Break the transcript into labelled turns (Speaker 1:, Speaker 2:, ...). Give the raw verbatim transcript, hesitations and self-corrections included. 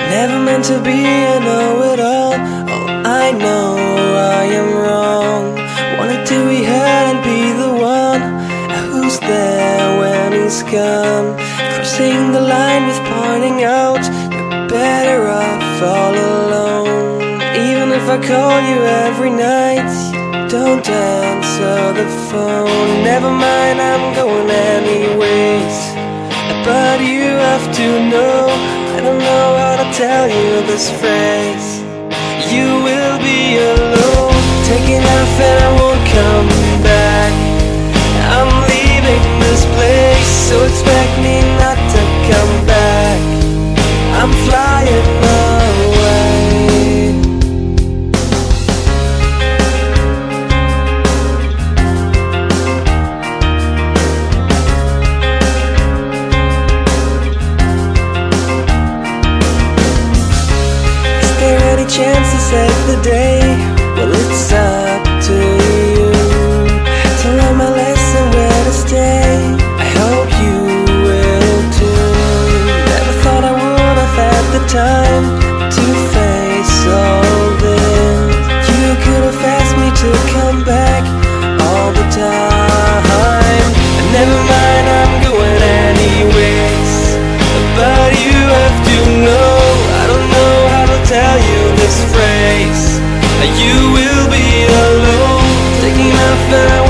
Speaker 1: Never meant to be a know-it-all. Oh, I know I am wrong. Wanted to be heard and be the one who's there when he's gone. Crossing the line with pointing out, you're better off all alone. Even if I call you every night, you don't answer the phone. Never mind, I'm going anyways. But you have to know, I don't know how to tell you this phrase. You will be alone, taking off and I won't come back. I'm leaving this place, so expect me not to come back. I'm flying away. Chance to save the day, well it's up to you to learn my lesson where to stay. I hope you will too. Never thought I would have had the time to face all this. You could have asked me to come back all the time. And never mind, I'm going anyways. But you have to know, I don't know how to tell you this phrase. You will be alone, taking off.